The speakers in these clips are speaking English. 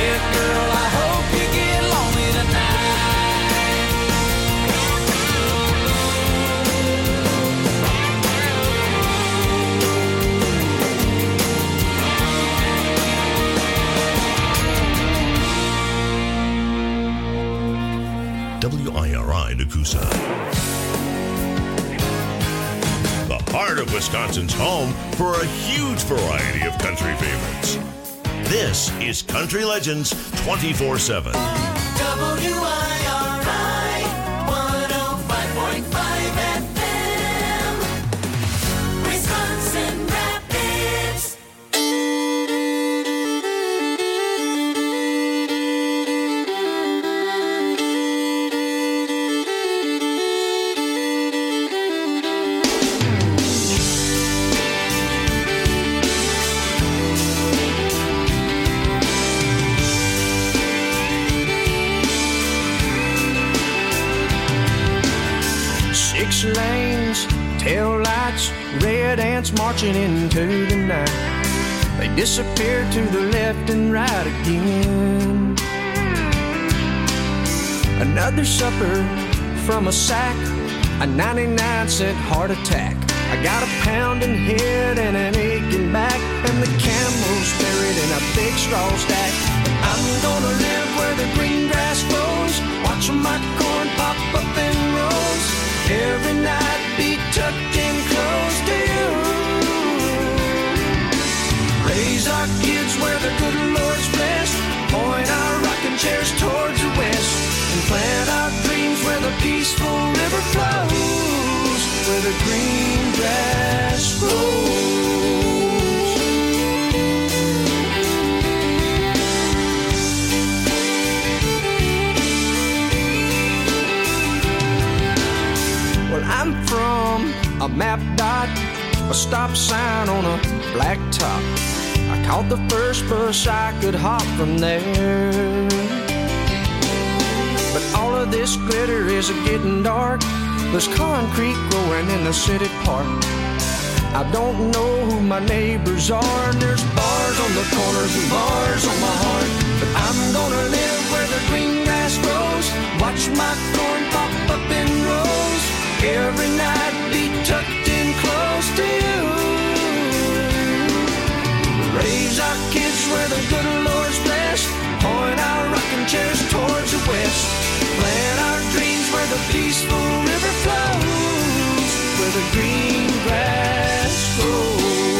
it, girl, I hope you get lonely WIRI Nakusa. The heart of Wisconsin's home for a huge variety of country favorites. This is Country Legends 24/7. WIRI 105.5 FM, Wisconsin Rapids. Six lanes, tail lights, red ants marching into the night. They disappear to the left and right again. Another supper from a sack, a 99-cent heart attack. I got a pounding head and an aching back, and the camel's buried in a big straw stack. I'm gonna live where the green grass grows, watching my corn pop up in rows. Every night be tucked in close to you. Raise our kids where the good Lord's blessed. Point our rocking chairs towards the west. And plant our dreams where the peaceful river flows. Where the green grass grows. Well, I'm from a map dot, a stop sign on a black top. I caught the first bus I could hop from there. But all of this glitter is getting dark. There's concrete growing in the city park. I don't know who my neighbors are, and there's bars on the corners and bars on my heart. But I'm gonna live where the green grass grows, watch my corn pop up in rows. Every night be tucked in close to you. Raise our kids where the good Lord's blessed. Point our rocking chairs towards the west. Plant our dreams where the peaceful river flows. Where the green grass grows.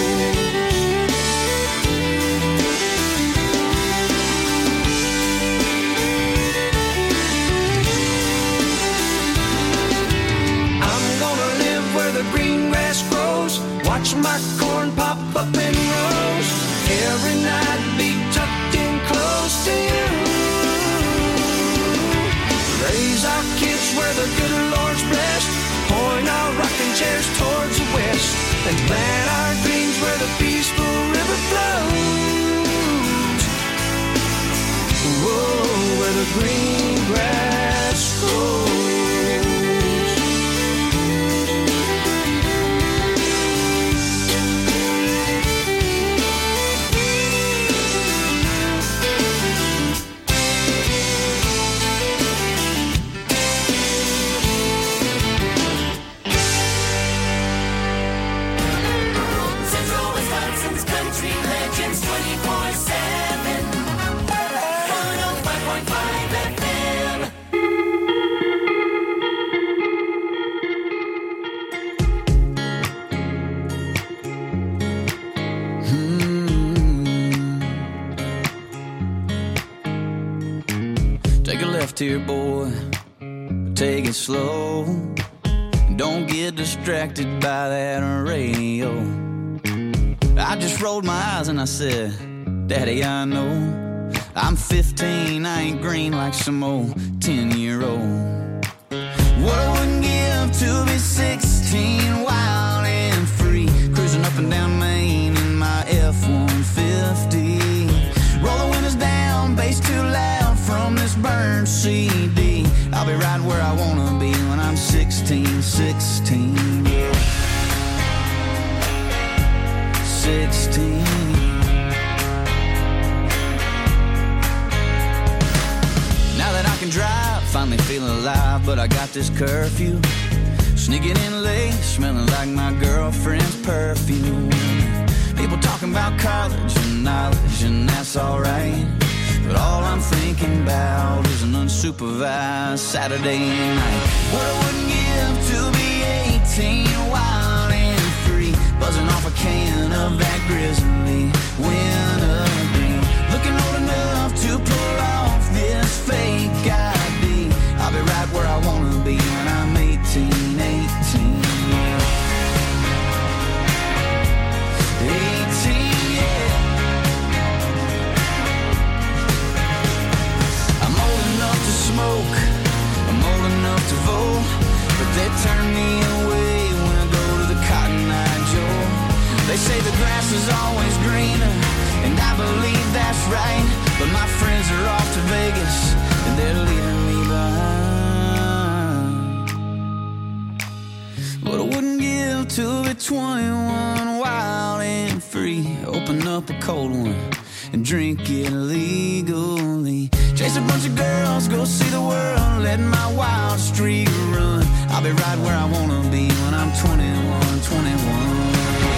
The green grass grows, watch my corn pop up in rows. Every night be tucked in close to you. Raise our kids where the good Lord's blessed. Point our rocking chairs towards the west. And plant our dreams where the peaceful river flows. Whoa, where the green grass grows. Here, boy, take it slow. Don't get distracted by that radio. I just rolled my eyes and I said, Daddy, I know I'm 15, I ain't green like some old 10-year-old. What I wouldn't give to be 16, wild and free, cruising up and down Main in my F-150. Roll the windows down, bass too loud from this burned CD. I'll be right where I wanna be when I'm 16, 16, yeah. 16. can drive, finally feeling alive, but I got this curfew. Sneaking in late, smelling like my girlfriend's perfume. People talking about college and knowledge, and that's alright. But all I'm thinking about is an unsupervised Saturday night. What I wouldn't give to be 18, wild and free, buzzing off a can of that grizzly wintergreen. Looking old enough to pull off this fake ID. I'll be right where I wanna be when I'm 18, 18, yeah. 18, yeah. I'm old enough to smoke, I'm old enough to vote, but they turn me away when I go to the Cotton Eye Joe. They say the grass is always greener, and I believe that's right, but my friends are off to Vegas, and they're leaving me behind. What I wouldn't give to be 21, wild and free, open up a cold one and drink it legally. Chase a bunch of girls, go see the world, let my wild streak run. I'll be right where I wanna be when I'm 21, 21.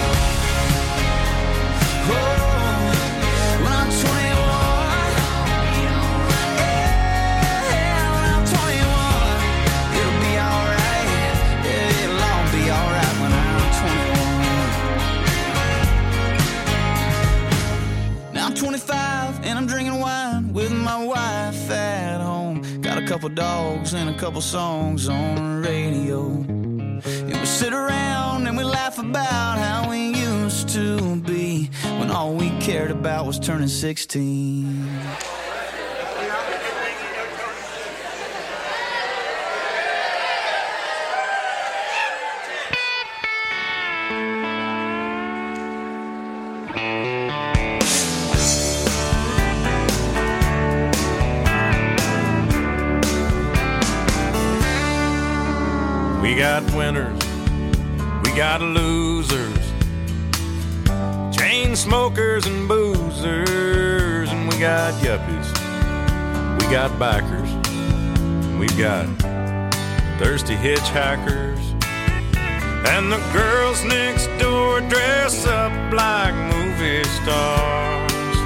Oh, when I'm 21, yeah, when I'm 21, it'll be alright, yeah, it'll all be alright when I'm 21. Now I'm 25 and I'm drinking wine with my wife at home. Got a couple dogs and a couple songs on the radio. And we sit around and we laugh about how we used to be, when all we cared about was turning 16. We got winners, we got losers, chain smokers and boozers, and we got yuppies, we got bikers, and we've got thirsty hitchhikers, and the girls next door dress up like movie stars.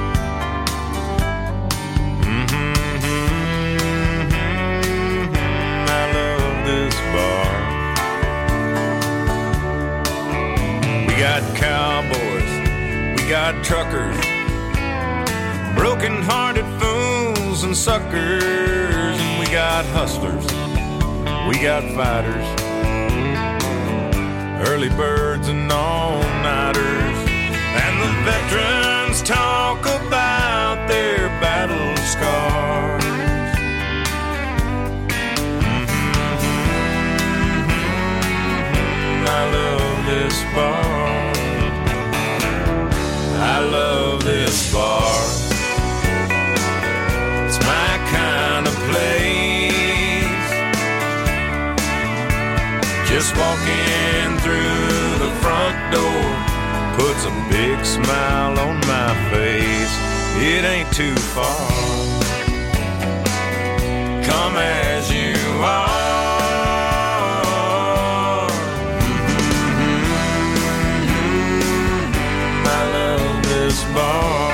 I love this bar. We got cowboys, we got truckers, broken-hearted fools and suckers, and we got hustlers, we got fighters, early birds and all-nighters, and the veterans talk about their battle scars. I love this bar. I love this bar. It's my kind of place. Just walking through the front door puts a big smile on my face. It ain't too far. Come as you are. Bar.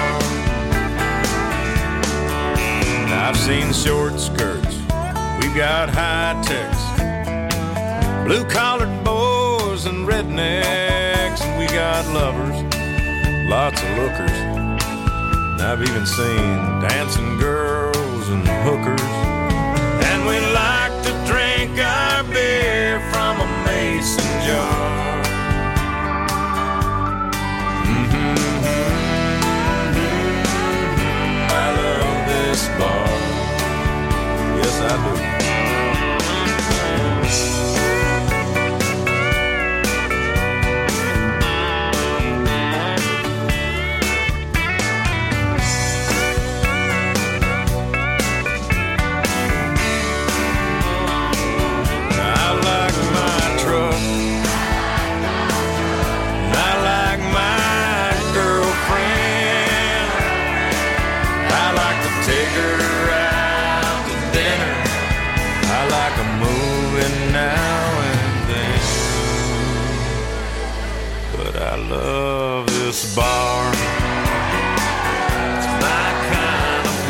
I've seen short skirts, we've got high techs, blue-collared boys and rednecks, and we got lovers, lots of lookers, and I've even seen dancing girls and hookers, and we like to drink our beer from a mason jar. Bar. Yes, I do. love this bar. It's my kind of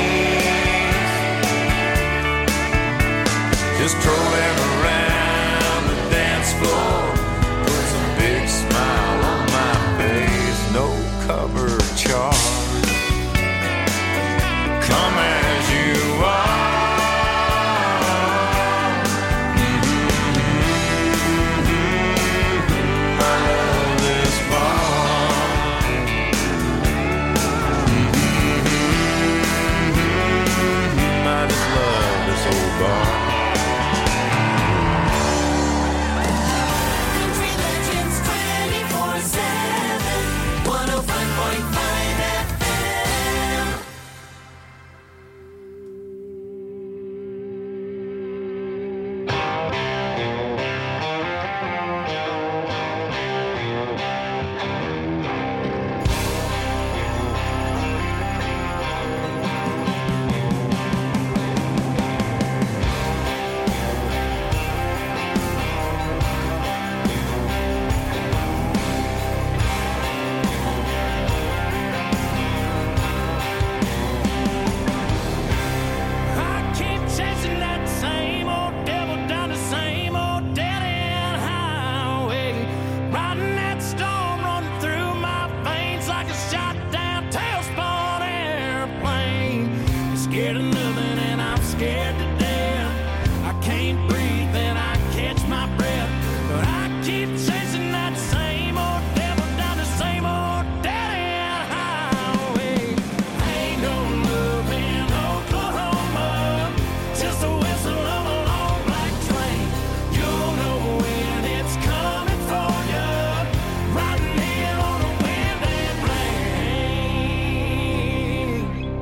place. Just trolling around the dance floor puts a big smile on my face. No cover charge. Come as you are. Country Legends 24/7, 105.5 FM. I keep chasing that same old devil down the same old dead-end highway, riding that storm running through my veins like a shot down tailspin airplane. Scared of nothing and I'm scared to death. I can't breathe and I catch my breath, but I keep chasing that same old devil down the same old dead-end highway. Ain't no love in Oklahoma, just a whistle of a long black train. You'll know when it's coming for you, riding in on the wind and rain.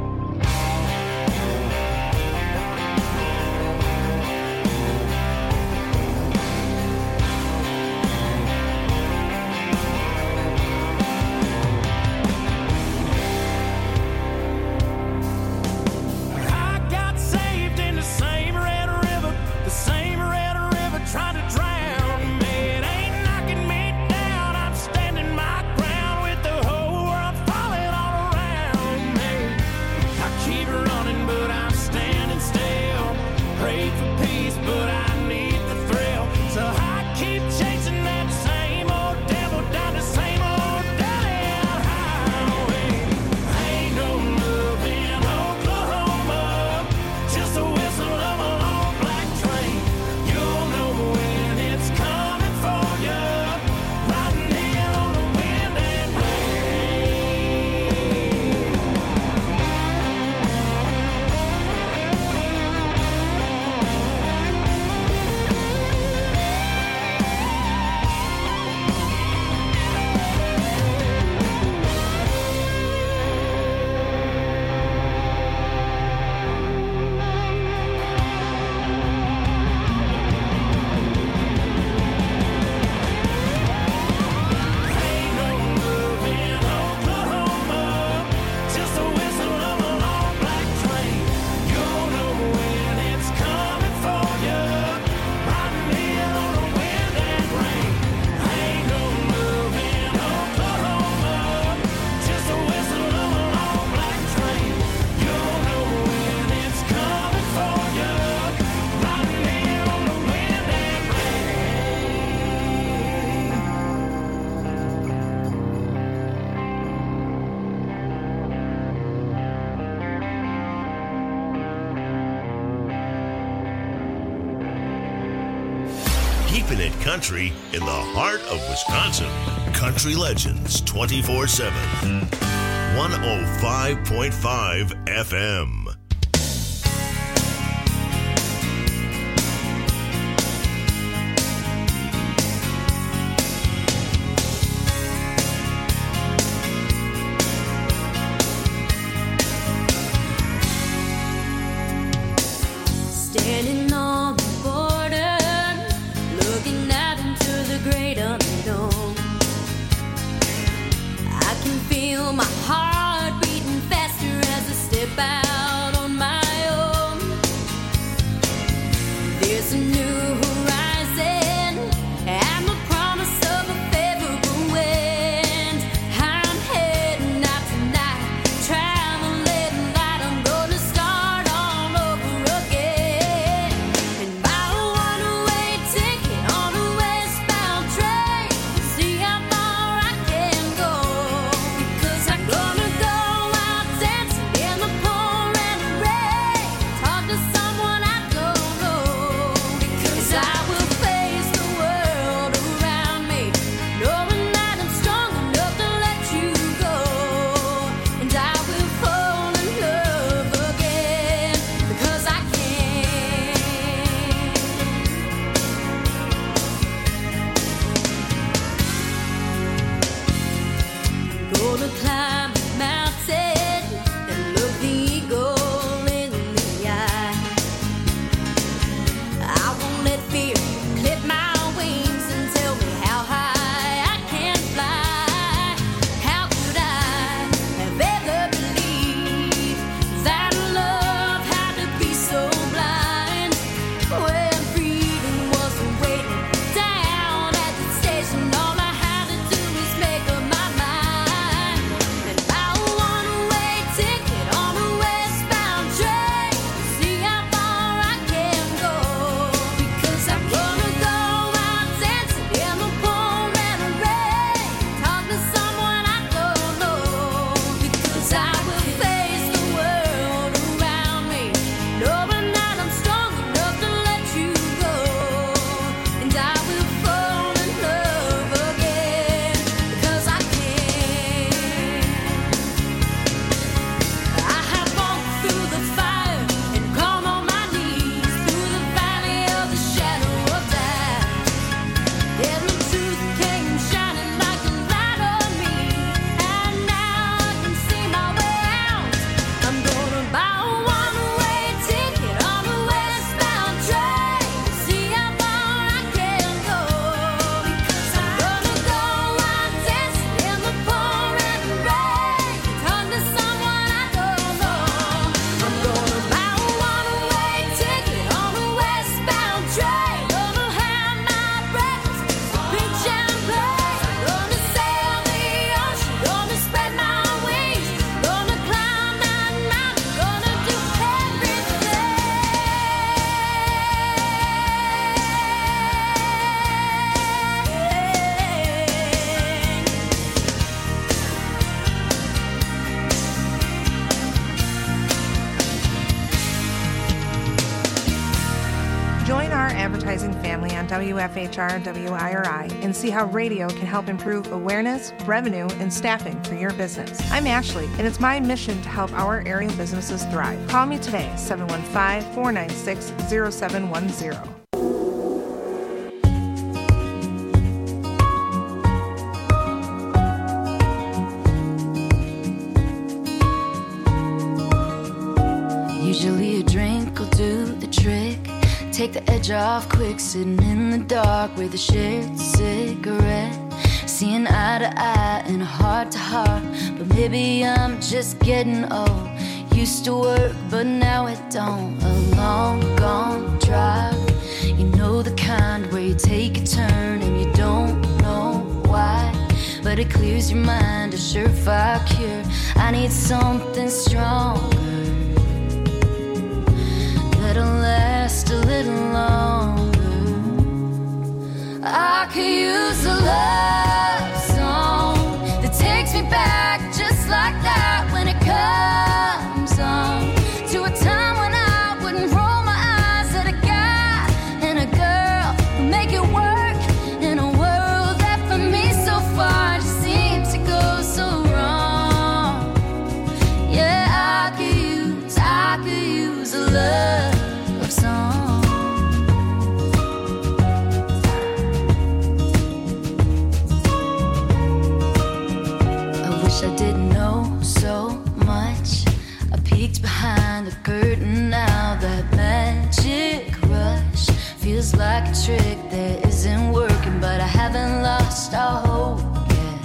I got saved in the same red river, trying to drown me. It ain't knocking me down, I'm standing my ground with the whole world falling all around me. I keep running, but I'm standing still. Pray for peace, but I need the thrill. So I keep chasing that same old devil down the same old dead-end highway. Ain't no love in Oklahoma, just a whistle of a long black train. You'll know when it's coming for you, riding in on the wind and rain. Ain't no love in Oklahoma, just a whistle of a long black train. You'll know when it's coming for you, riding in on the wind and rain. Ain't no love in Oklahoma, just a whistle of a long black train. You'll know when it's coming for you, riding in on the wind and rain. Keeping it country in the heart of Wisconsin. Country Legends 24/7. 105.5 FM. Standing on the border, looking out into the great unknown. I can feel my heart beating faster as I step out on my own. There's a new horizon and the promise of a favorable way. Join our advertising family on WFHR WIRI and see how radio can help improve awareness, revenue, and staffing for your business. I'm Ashley, and it's my mission to help our area businesses thrive. Call me today, 715-496-0710. Usually a drink will do the trick. Take the edge off quick, sitting in the dark with a shared cigarette. Seeing eye to eye and heart to heart. But maybe I'm just getting old. Used to work, but now it don't. A long gone drive. You know the kind where you take a turn and you don't know why. But it clears your mind, a surefire cure. I need something stronger that'll last a little longer. I could use a love song that takes me back just like that when it comes on to a time when I wouldn't roll my eyes at a guy and a girl who make it work in a world that for me so far just seems to go so wrong. Yeah, I could use a love song. I wish I didn't know so much. I peeked behind the curtain now. That magic rush feels like a trick that isn't working, but I haven't lost all hope yet.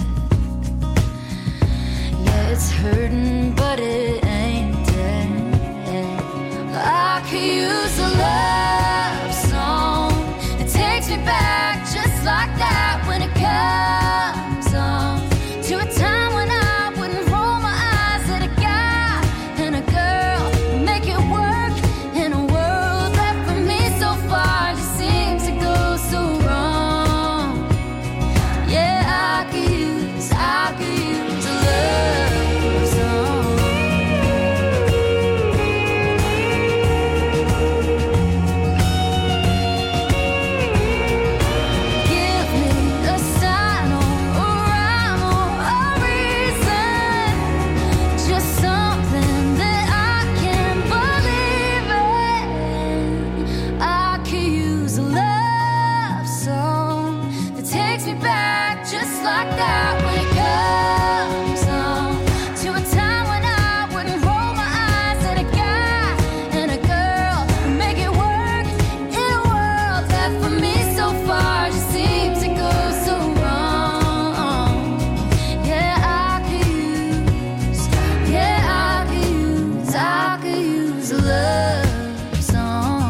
Yeah, it's hurting, but it ain't dead. I could use a love song that takes me back just like that when it comes on to a time when I wouldn't roll my eyes at a guy and a girl who make it work in a world that for me so far just seems to go so wrong. Yeah, I could use a love song. Like that when it comes on to a time when I wouldn't roll my eyes at a guy and a girl who make it work in a world that for me so far just seems to go so wrong. Yeah, I could use a love song.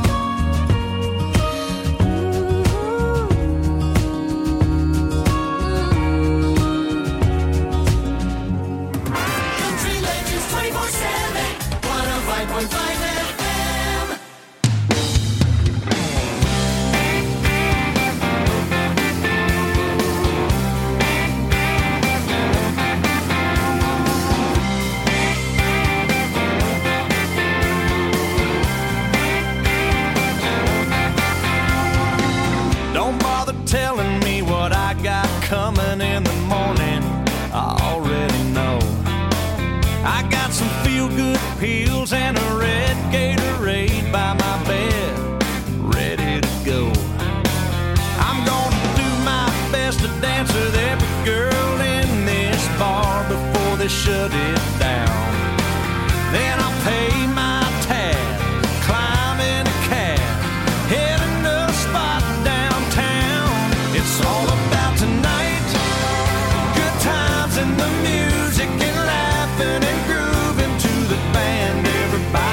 Don't bother telling me what I got coming in the morning. I already know. I got some feel-good pills and a red Gatorade by my bed, ready to go. I'm gonna do my best to dance with every girl in this bar before they shut it down. Then I'll pay my tab, climb in a cab, heading to a spot downtown. It's all about tonight, good times and the music and laughing and grooving to the band. Everybody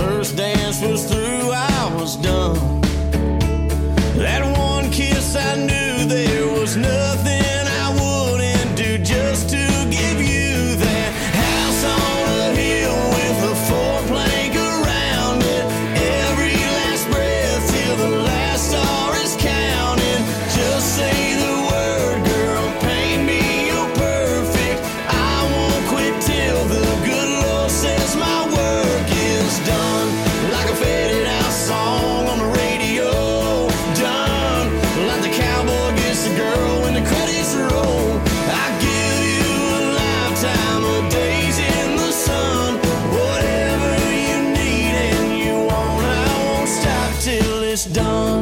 first dance was through, I was done. That one kiss, I knew there was nothing I wouldn't do just to give you that house on a hill with a four-plank around it. Every last breath till the last star is counting. Just say the word, girl, paint me you're perfect. I won't quit till the good Lord says my work is done. Like a faded out song on the radio, done. Like the cowboy gets the girl when the credits roll. I give you a lifetime of days in the sun. Whatever you need and you want, I won't stop till it's done.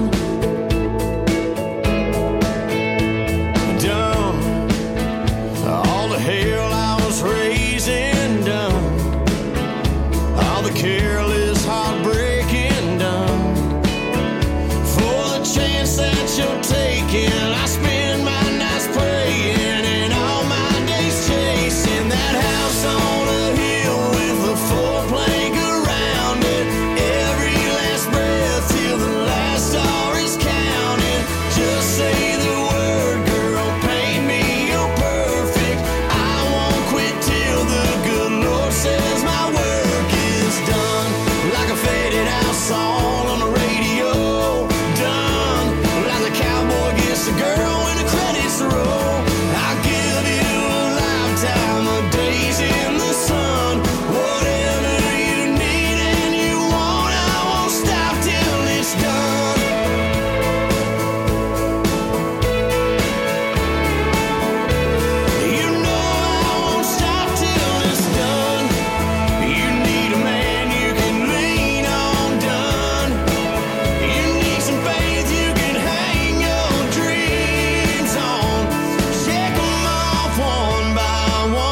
Done. All the hell I was raising, done. All the careless heartbreaking, done. For the chance that you're taking, I spend my nights praying and all my days chasing that house on a hill with a four-plank around it. Every last breath till the last star is counting. Just say the word, girl, paint me you're perfect. I won't quit till the good Lord says my work is done. Like a faded out song on the radio, done. Like the cowboy gets the girl when the credits roll. I give you a lifetime of days in the sun. Whatever you need and you want, I won't stop till it's done. You know I won't stop till it's done. You need a man you can lean on, done. You need some faith you can hang your dreams on. Check 'em off one by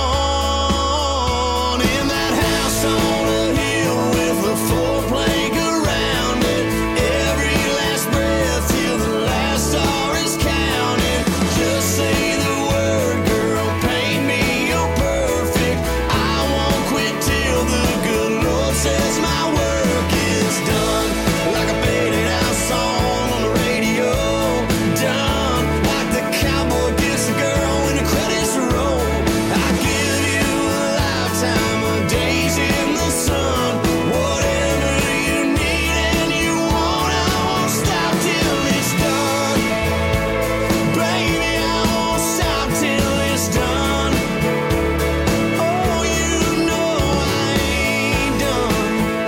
one. In that house on a hill with a four-plank around it. Every last breath till the last star is counting. Just say the word, girl, paint me you're perfect. I won't quit till the good Lord says my work is done. Like a faded out song on the radio, done. Like the cowboy gets the girl when the credits roll. I give you a lifetime of days in the sun. Whatever you need and you want, I won't stop till it's done. Baby, I won't stop till it's done. Oh, you know I ain't done.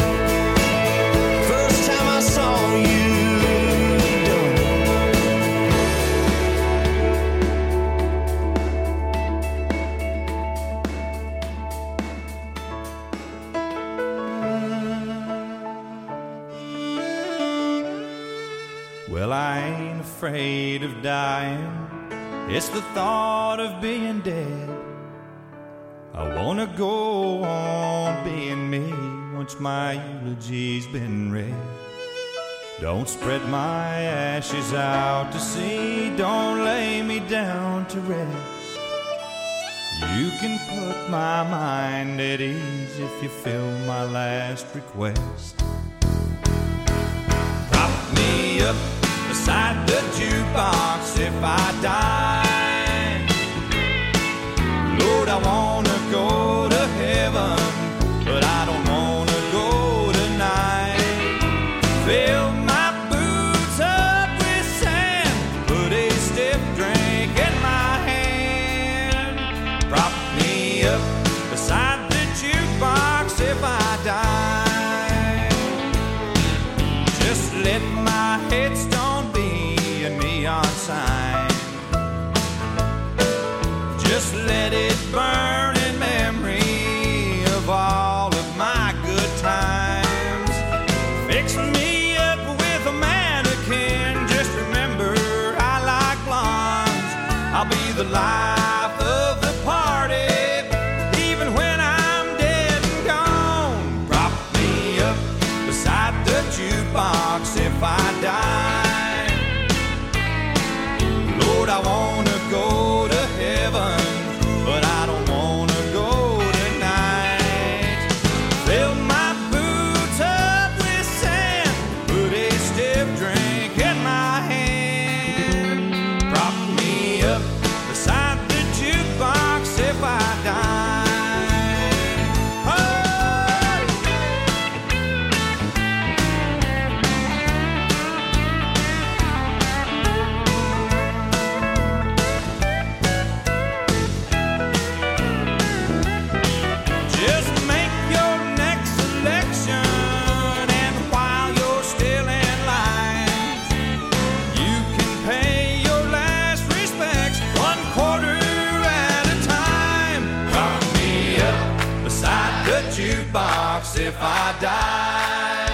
First time I saw you, done. Well, I ain't afraid of dying. It's the thought of being dead. I wanna go on being me once my eulogy's been read. Don't spread my ashes out to sea. Don't lay me down to rest. You can put my mind at ease if you fill my last request. Prop me up beside the jukebox if I die. Lord, I wanna go to heaven, but I don't wanna go tonight. Fill my boots up with sand, put a stiff drink in my hand. Prop me up beside the jukebox if I die. Just let my headstone be a neon sign. Just let it burn in memory of all of my good times. Fix me up with a mannequin. Just remember I like blondes. I'll be the life of the party, even when I'm dead and gone. Prop me up beside the jukebox if I die. Lord, I wanna go to heaven, but I don't wanna go tonight. Fill my boots up if I die.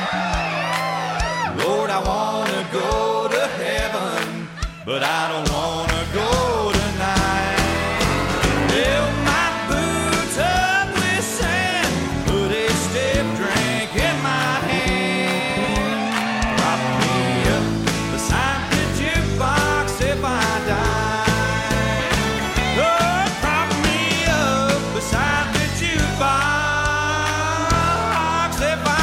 Lord, I wanna go to heaven, but I don't wanna go tonight. Fill my boots up with sand, put a stiff drink in my hand. Prop me up beside the jukebox if I die. Oh, prop me up beside the jukebox if I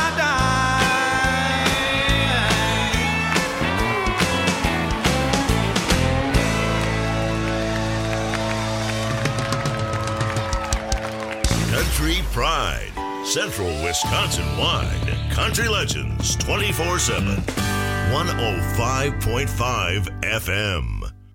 Country Pride, Central Wisconsin-wide. Country Legends 24/7. 105.5 FM.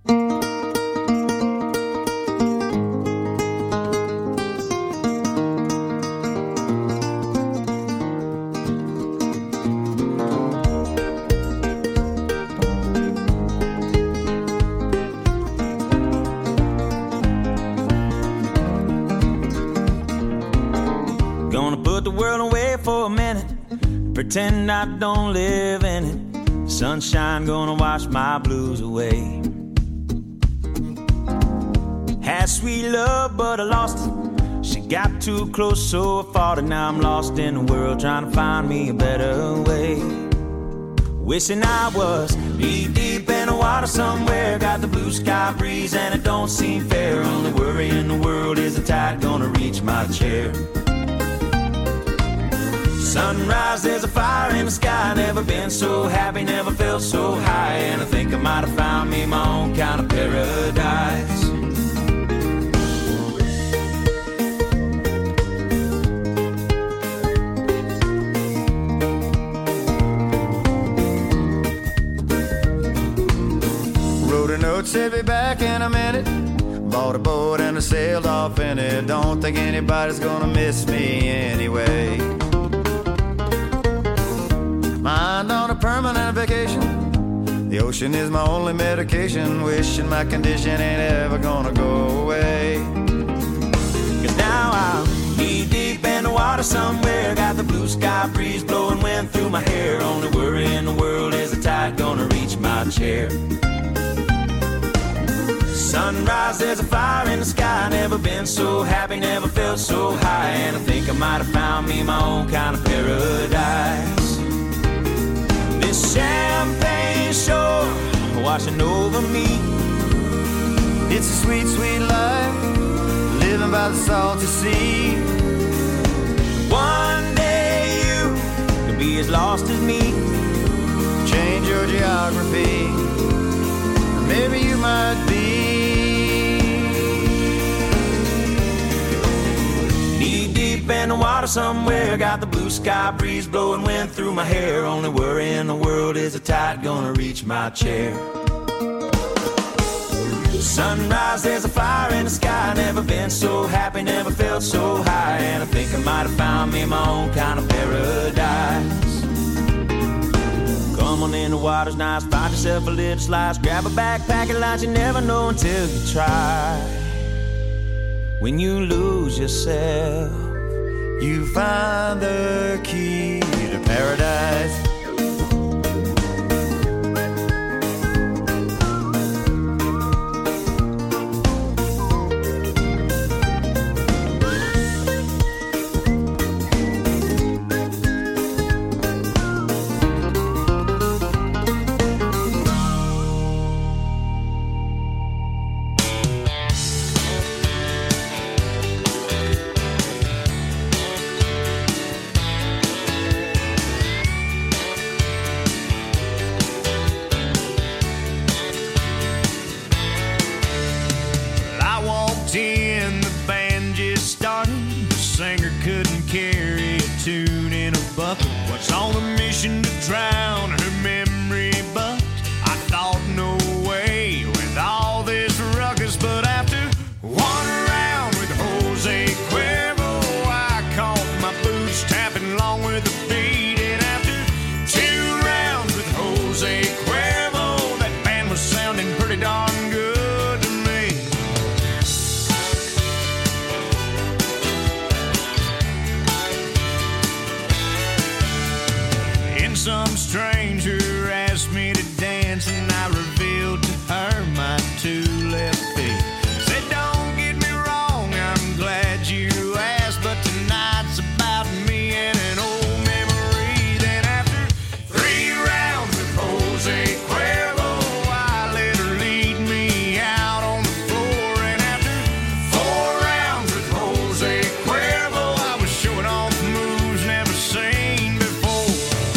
Gonna put the world away for a minute, pretend I don't live in it. Sunshine gonna wash my blues away. Had sweet love, but I lost it. She got too close, so I fought it. Now I'm lost in the world, trying to find me a better way. Wishing I was deep in the water somewhere. Got the blue sky breeze and it don't seem fair. Only worry in the world is the tide gonna reach my chair. Sunrise, there's a fire in the sky. Never been so happy, never felt so high. And I think I might have found me my own kind of paradise. Wrote a note, said be back in a minute. Bought a boat and I sailed off in it. Don't think anybody's gonna miss me anyway. Mind on a permanent vacation. The ocean is my only medication. Wishing my condition ain't ever gonna go away. Cause now I'm knee deep in the water somewhere. Got the blue sky breeze blowing wind through my hair. Only worry in the world is the tide gonna reach my chair. Sunrise, there's a fire in the sky. Never been so happy, never felt so high. And I think I might have found me my own kind of paradise. This champagne shore washing over me. It's a sweet, sweet life, living by the salty sea. One day you could be as lost as me. Change your geography, maybe you might be. Knee deep in the water somewhere. Got the blue sky breeze blowing wind through my hair. Only worry in the world is the tide gonna reach my chair. Sunrise, there's a fire in the sky. Never been so happy, never felt so high. And I think I might have found me my own kind of paradise. Come on in, the water's nice. Find yourself a little slice. Grab a backpack and lunch. You never know until you try. When you lose yourself, You find the key to paradise. Was on a mission to drown her memory, but I thought no way with all this ruckus. But after one round with Jose Cuervo, I caught my boots tapping along with the beat. And after two rounds with Jose Cuervo, that band was sounding pretty darn good to me. some stranger asked me to dance, and I revealed to her my two left feet. Said, don't get me wrong, I'm glad you asked, but tonight's about me and an old memory. Then after 3 rounds with Jose Cuervo, I let her lead me out on the floor. And after 4 rounds with Jose Cuervo, I was showing off moves never seen before.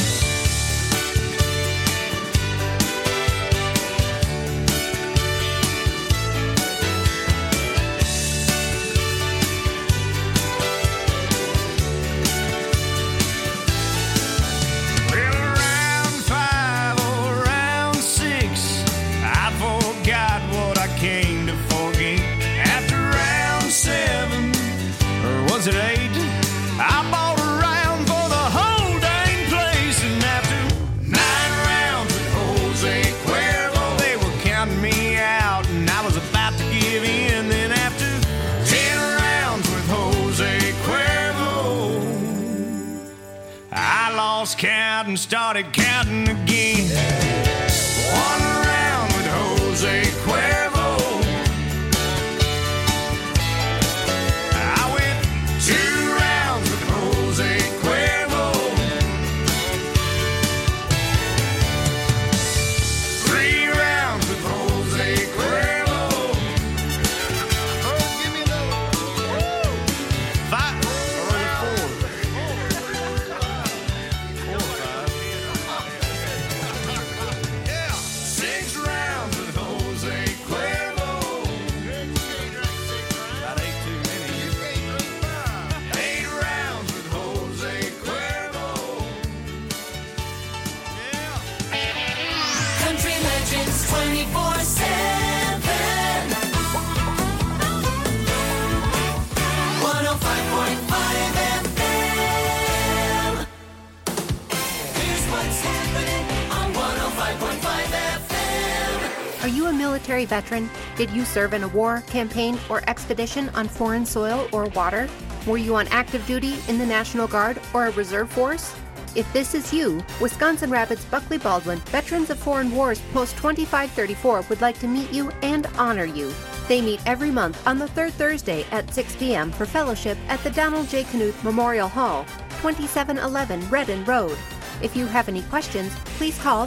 Well, round 5 or round 6, I forgot what I came to forget. After round 7, or was it 8, I bought a round for the whole dang place. And after 9 rounds with Jose Cuervo, they were counting me out, and I was about to give in. Then after 10 rounds with Jose Cuervo, I lost count and started counting again. 1 round with Jose Cuervo, I went 2 rounds with Jose Cuervo, 3 rounds with Jose Cuervo. Oh, give me another. 5 or 4. Yeah, 6 rounds with Jose Cuervo. That ain't too many. 8 rounds with Jose Cuervo. Yeah. Country Legends 24/7. 105.5 FM. Here's what's happening on 105.5 FM. Are you a military veteran? Did you serve in a war, campaign, or expedition on foreign soil or water? Were you on active duty in the National Guard or a reserve force? If this is you, Wisconsin Rapids Buckley Baldwin Veterans of Foreign Wars Post 2534 would like to meet you and honor you. They meet every month on the third Thursday at 6 p.m. for fellowship at the Donald J. Knuth Memorial Hall, 2711 Redden Road. If you have any questions, please call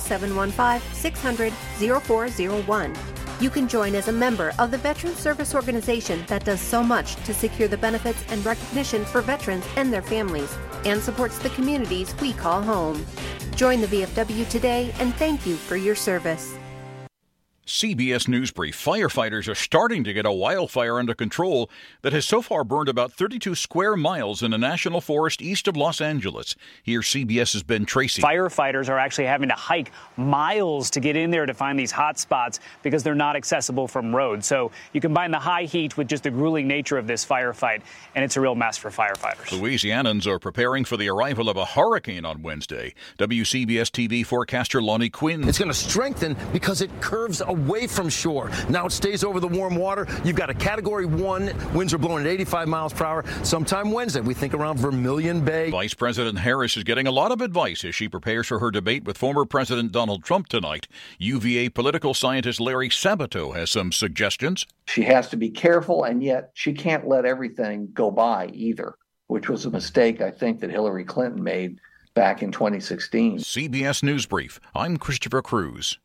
715-600-0401. You can join as a member of the Veterans Service Organization that does so much to secure the benefits and recognition for veterans and their families, and supports the communities we call home. Join the VFW today, and thank you for your service. CBS News Brief. Firefighters are starting to get a wildfire under control that has so far burned about 32 square miles in a national forest east of Los Angeles. Here's CBS's Ben Tracy. Firefighters are actually having to hike miles to get in there to find these hot spots because they're not accessible from roads. So you combine the high heat with just the grueling nature of this firefight, and it's a real mess for firefighters. Louisianans are preparing for the arrival of a hurricane on Wednesday. WCBS TV forecaster Lonnie Quinn. It's going to strengthen because it curves away from shore. Now it stays over the warm water. You've got a Category 1. Winds are blowing at 85 miles per hour. Sometime Wednesday, we think around Vermilion Bay. Vice President Harris is getting a lot of advice as she prepares for her debate with former President Donald Trump tonight. UVA political scientist Larry Sabato has some suggestions. She has to be careful, and yet she can't let everything go by either, which was a mistake I think that Hillary Clinton made back in 2016. CBS News Brief. I'm Christopher Cruz.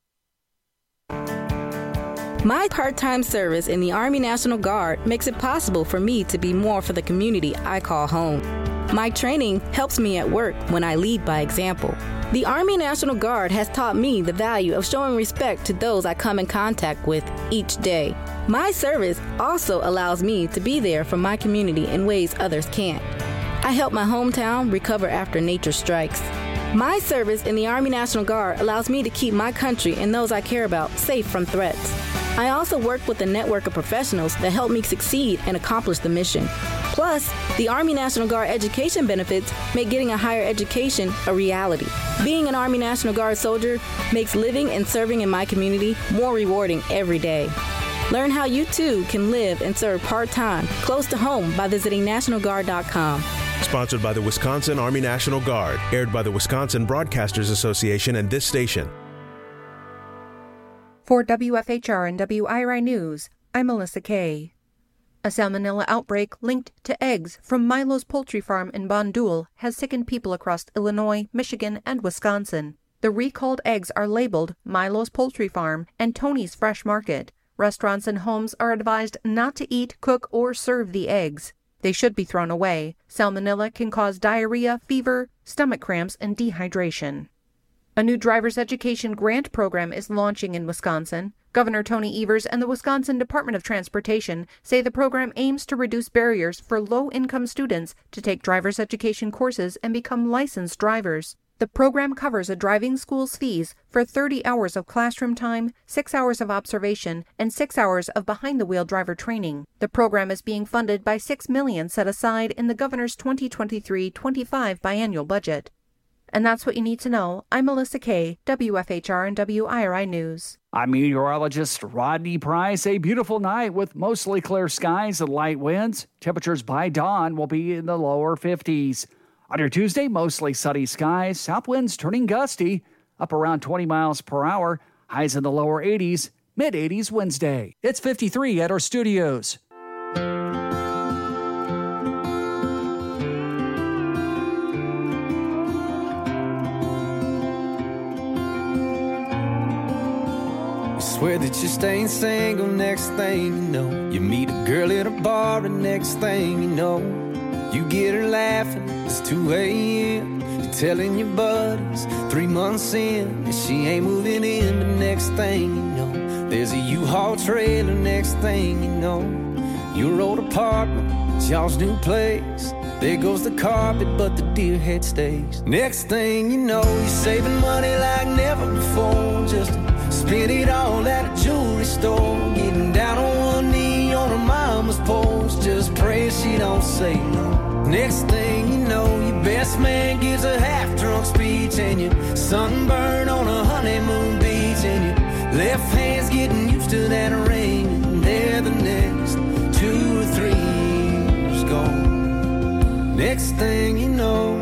My part-time service in the Army National Guard makes it possible for me to be more for the community I call home. My training helps me at work when I lead by example. The Army National Guard has taught me the value of showing respect to those I come in contact with each day. My service also allows me to be there for my community in ways others can't. I help my hometown recover after nature strikes. My service in the Army National Guard allows me to keep my country and those I care about safe from threats. I also work with a network of professionals that help me succeed and accomplish the mission. Plus, the Army National Guard education benefits make getting a higher education a reality. Being an Army National Guard soldier makes living and serving in my community more rewarding every day. Learn how you too can live and serve part-time close to home by visiting NationalGuard.com. sponsored by the Wisconsin Army National Guard, aired by the Wisconsin Broadcasters Association and this station. For WFHR and WIRI News, I'm Melissa Kay. A salmonella outbreak linked to eggs from Milo's Poultry Farm in Bondul has sickened people across Illinois, Michigan, and Wisconsin. The recalled eggs are labeled Milo's Poultry Farm and Tony's Fresh Market. Restaurants and homes are advised not to eat, cook, or serve the eggs. They should be thrown away. Salmonella can cause diarrhea, fever, stomach cramps, and dehydration. A new driver's education grant program is launching in Wisconsin. Governor Tony Evers and the Wisconsin Department of Transportation say the program aims to reduce barriers for low-income students to take driver's education courses and become licensed drivers. The program covers a driving school's fees for 30 hours of classroom time, 6 hours of observation, and 6 hours of behind-the-wheel driver training. The program is being funded by $6 million set aside in the governor's 2023-25 biannual budget. And that's what you need to know. I'm Melissa Kay, WFHR and WIRI News. I'm meteorologist Rodney Price. A beautiful night with mostly clear skies and light winds. Temperatures by dawn will be in the lower 50s. On your Tuesday, mostly sunny skies, south winds turning gusty, up around 20 miles per hour, highs in the lower 80s, mid-80s Wednesday. It's 53 at our studios. Swear that you're staying single, next thing you know, you meet a girl at a bar, and next thing you know, you get her laughing, it's 2 a.m. You're telling your buddies 3 months in and she ain't moving in, but next thing you know, there's a U-Haul trailer, next thing you know, your old apartment, it's y'all's new place. There goes the carpet, but the deer head stays. Next thing you know, you're saving money like never before, just spend it all at a jewelry store, getting down on one knee on her mama's porch, just pray she don't say no. Next thing you know, your best man gives a half-drunk speech, and you're sunburned on a honeymoon beach, and your left hand's getting used to that ring, and there the next 2 or 3 years gone. Next thing you know,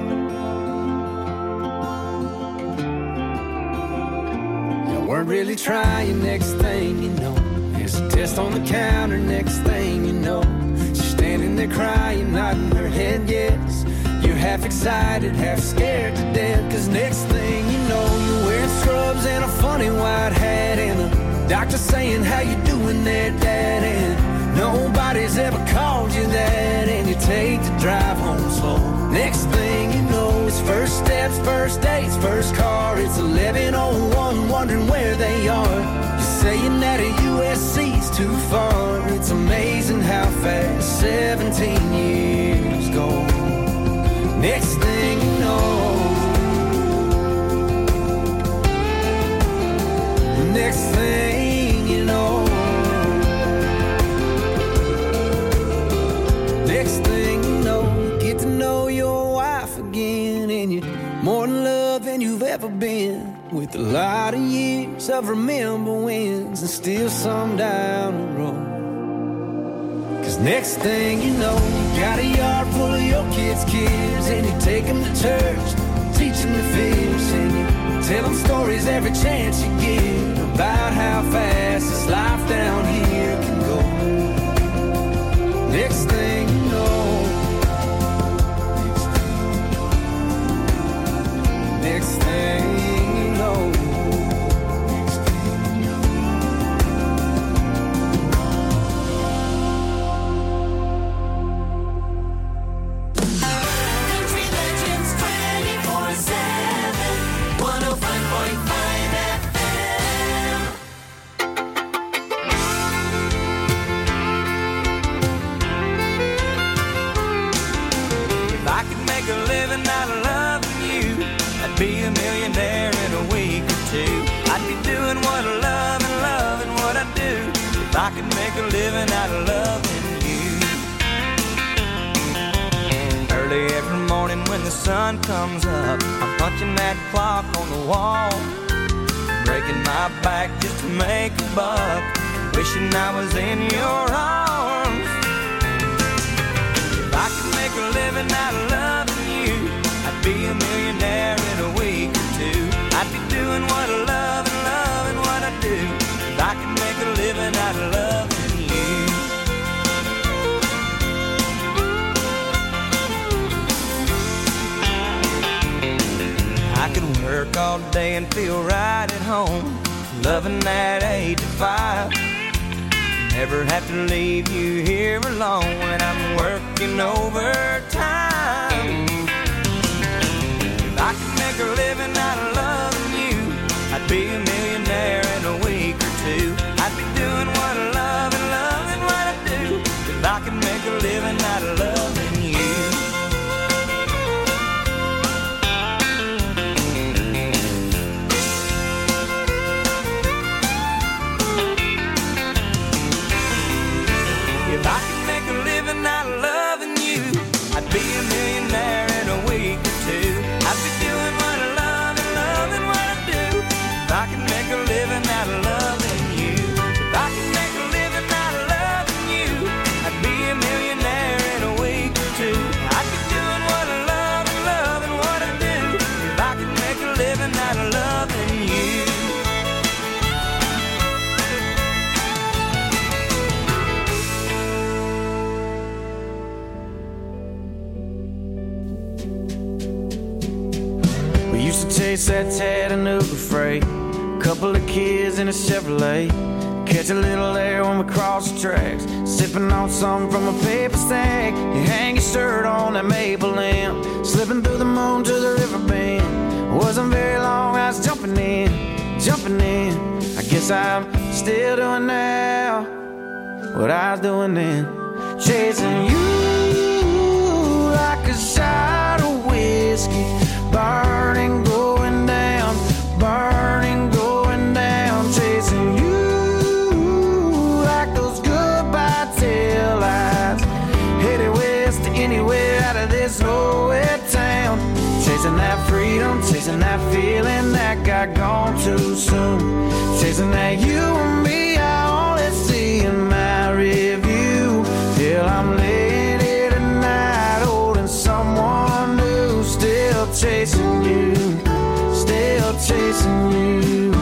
weren't really trying, next thing you know, there's a test on the counter, next thing you know, she's standing there crying, nodding her head yes, you're half excited, half scared to death, cause next thing you know, you're wearing scrubs and a funny white hat, and the doctor saying, how you doing there, Dad, and nobody's ever called you that, and you take the drive home slow. Next thing you know, it's first steps, first dates, first car. It's 11:01, wondering where they are. You're saying that a USC's too far. It's amazing how fast 17 years go. Next thing you know, next thing you know, next thing you know, get to know your wife again, and you're more in love than you've ever been, with a lot of years of remember wins and still some down the road. Cause next thing you know, you got a yard full of your kids' and you take them to church, teach them to fish, and you tell them stories every chance you get about how fast this life down here can go. Next thing you know, next thing you know, Country Legends 24/7, 105.5 FM. If I could make a living out of loving you, I'd be a millionaire in a week or two. I'd be doing what I love and loving what I do. If I could make a living out of loving you. Early every morning when the sun comes up, I'm punching that clock on the wall, breaking my back just to make a buck, wishing I was in your arms. If I could make a living out of love I'd be a millionaire in a week or two. I'd be doing what I love and loving what I do. If I could make a living out of loving you. I could work all day and feel right at home, loving that 8 to 5. Never have to leave you here alone when I'm working overtime. If I could make a living out of loving you, I'd be a millionaire in a week or two. I'd be doing what I love and loving what I do. If I could make a living out of loving you. If I could make a living out of loving you, I'd be a millionaire in a week or two. I'd be doing what I love and loving what I do. If I could make a living out of loving you. If I could make a living out of loving you, I'd be a millionaire in a week or two. I'd be doing what I love and loving what I do. If I could make a living out of loving you. Used to chase that Chattanooga freight, couple of kids in a Chevrolet, catch a little air when we cross the tracks, sipping on something from a paper sack. You hang your shirt on that maple limb, slipping through the moon to the river bend. Wasn't very long, I was jumping in. I guess I'm still doing now what I was doing then, chasing you like a shot of whiskey. Burning, going down, chasing you like those goodbye tail lights. Headed west to anywhere out of this nowhere town. Chasing that freedom, chasing that feeling that got gone too soon. Chasing that you and me, I only see in my review. Till I'm laying here tonight, holding someone new, still chasing you, still chasing you.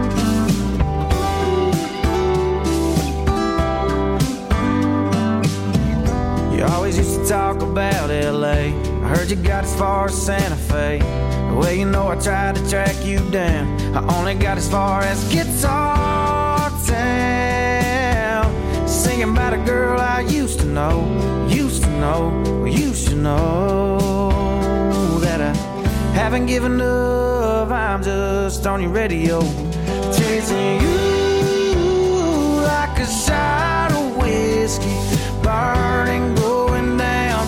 You always used to talk about LA. I heard you got as far as Santa Fe. Well, you know I tried to track you down. I only got as far as Guitar Town. Singing about a girl I used to know, well, you should know that I haven't given up, I'm just on your radio, chasing you like a shot of whiskey, burning, going down,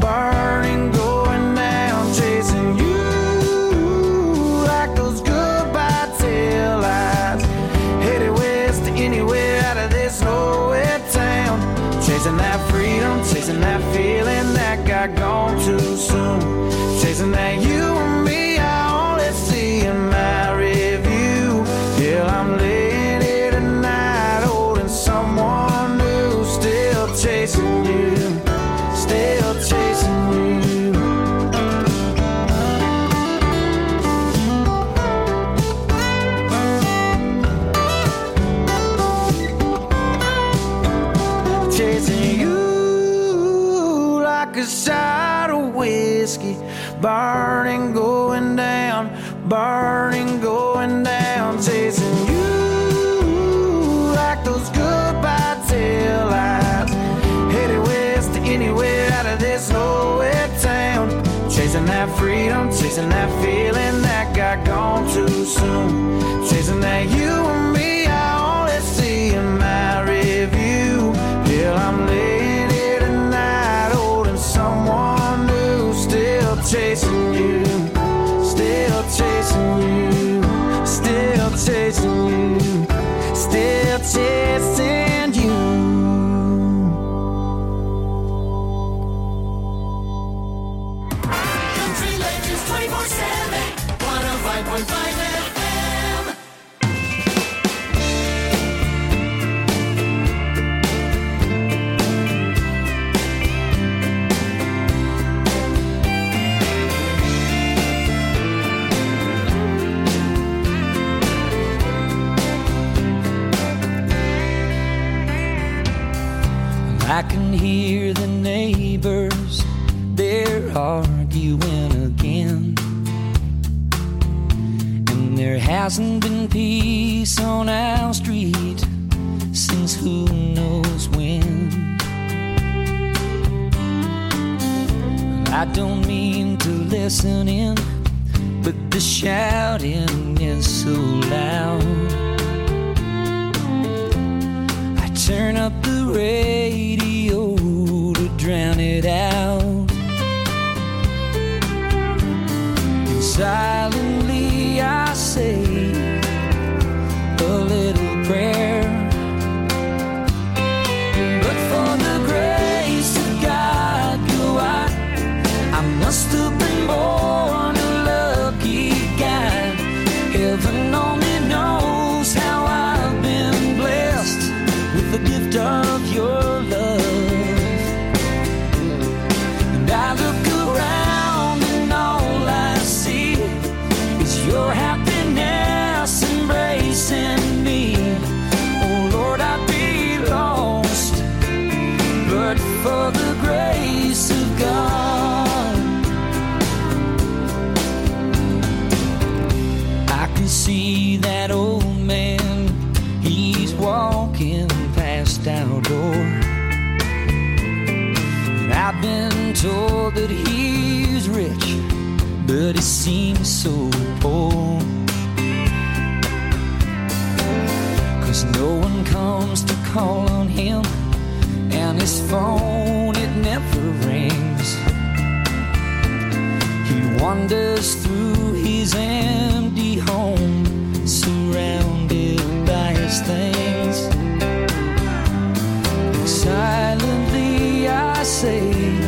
chasing you like those goodbye tail lights, headed west to anywhere out of this nowhere town, chasing that freedom, chasing that feeling that got gone too soon, chasing that you and me, I only see in my review. Yeah, I'm laying here tonight, holding someone new, still chasing you, still chasing you. Chasing you like a shot of whiskey, burning, going down, chasing you like those goodbye tail lights, headed west to anywhere out of this nowhere town, chasing that freedom, chasing that feeling that got gone too soon, chasing that you and me, I only see in my review. Till I'm laying here tonight, holding someone new, still chasing you, still chasing you, still chasing you, still chasing you. Country Legends 24/7, 105.5 FM. I can hear the neighbors, they're arguing again. And there hasn't been peace on our street since who knows when. I don't mean to listen in, but the shouting is so loud. I turn up the radio to drown it out. And silently I say a little prayer. But for the grace of God, I must have been born a lucky guy. Heaven only knows how I've been blessed with the gift of your love. And I look around and all I see is your happiness embracing me. Oh Lord, I'd be lost but for the grace of God. I can see that old man, he's walking past our door. And I've been told that he's rich, but he seems so poor. 'Cause no one comes to call on him, and his phone, it never rings. He wanders through his empty home, surrounded by his things. Silently I say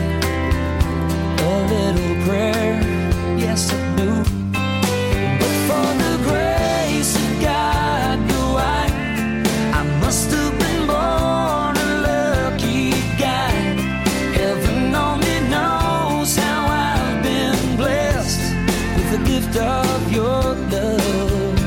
a little prayer, yes I do. But for the grace of God, I must have been born a lucky guy. Heaven only knows how I've been blessed with the gift of your love.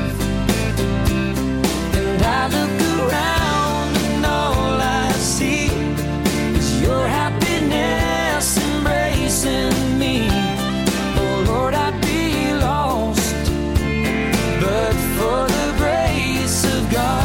And I look around and all I see is your happiness embracing me. Oh Lord, I'd be lost but for the grace of God.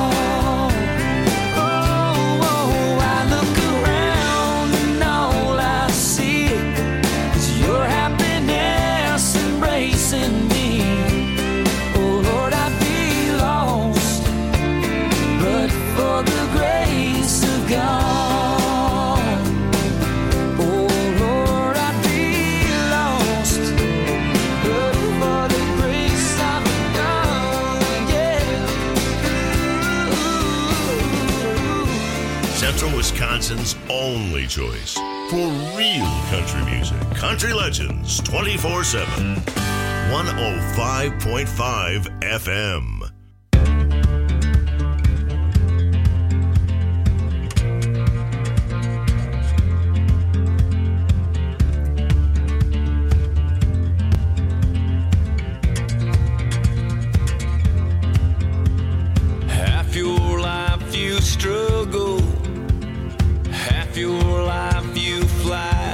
Wisconsin's only choice for real country music. Country Legends 24/7. 105.5 FM. Half your life you struggle, half your life you fly,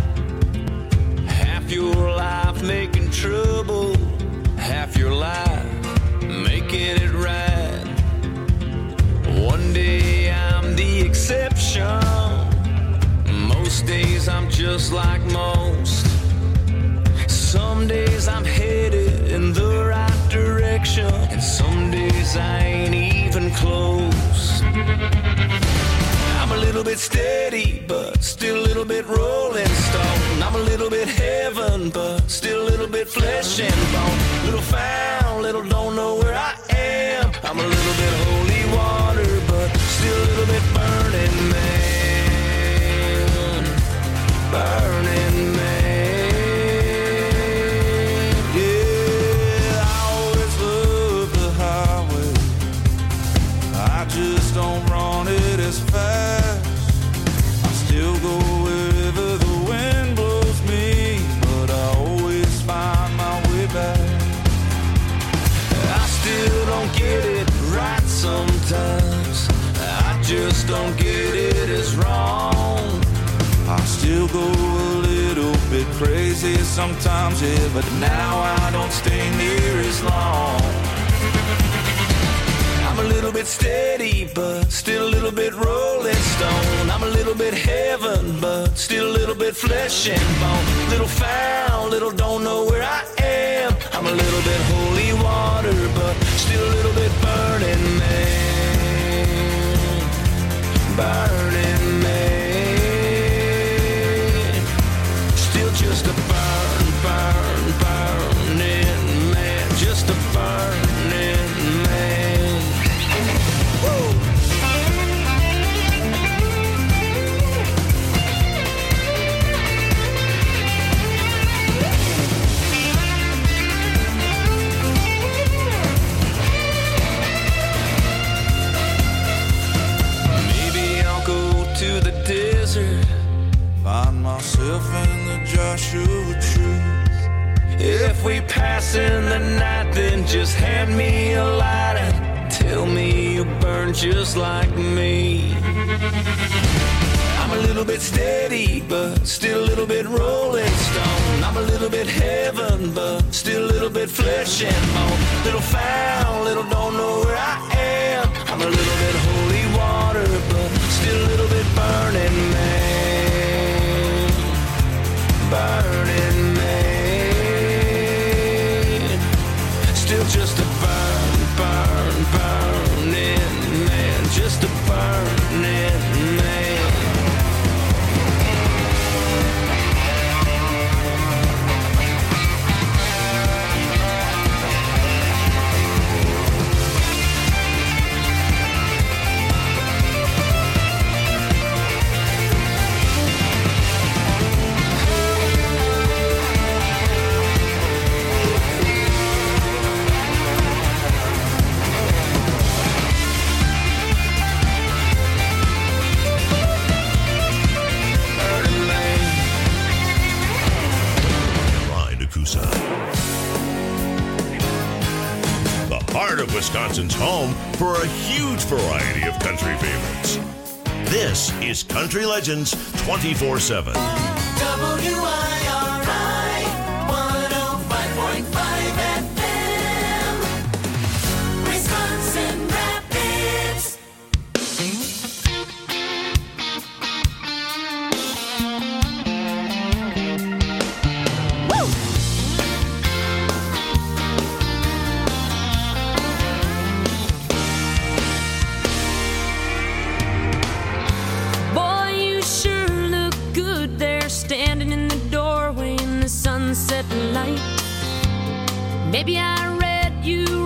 half your life making trouble, half your life making it right. One day I'm the exception, most days I'm just like most. Some days I'm headed in the right direction, and some days I ain't even close. I'm a little bit steady, but still a little bit rolling stone. I'm a little bit heaven, but still a little bit flesh and bone. Little found, little don't know where I am. I'm a little bit holy water, but still a little bit burning man. Burning man. Yeah, I always love the highway. I just don't run it as fast. I still go wherever the wind blows me, but I always find my way back. I still don't get it right sometimes. I just don't get it as wrong. I still go a little bit crazy sometimes, yeah, but now I don't stay near as long. I'm a little bit steady, but still a little bit rolling stone. I'm a little bit heaven, but still a little bit flesh and bone. Little foul, little don't know where I am. I'm a little bit holy water, but still a little bit burning man. Burning man. Still just a burning man. Just a burning man. Woo! To the desert, find myself in the Joshua trees. If we pass in the night, then just hand me a lighter. Tell me you burn just like me. I'm a little bit steady, but still a little bit rolling stone. I'm a little bit heaven, but still a little bit flesh and bone. Little foul, little don't know where I am. I'm a little bit holy water, but still a little bit burning man. Burning man. Still just a burning man. Just a burning man. The heart of Wisconsin's home for a huge variety of country favorites. This is Country Legends 24/7. WIRI 105.5 FM, Wisconsin Rapids. Standing in the doorway in the sunset light. Maybe I read you